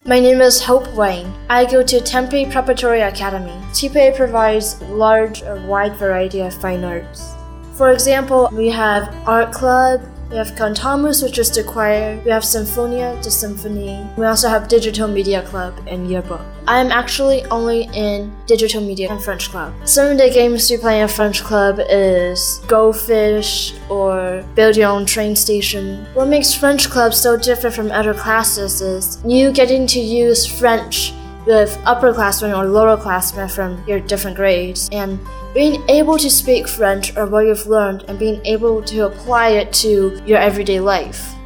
My name is Hope Wayne. I go to Tempe Preparatory Academy. TPA provides a wide variety of fine arts. For example, we have art club, we have Cantamus, which is the choir, we have Symphonia, the symphony. We also have digital media club and yearbook. I am actually only in digital media and French club. Some of the games we play in French club is Go Fish or Build Your Own Train Station. What makes French club so different from other classes is you getting to use French with upperclassmen or lowerclassmen from your different grades, and being able to speak French or what you've learned and being able to apply it to your everyday life.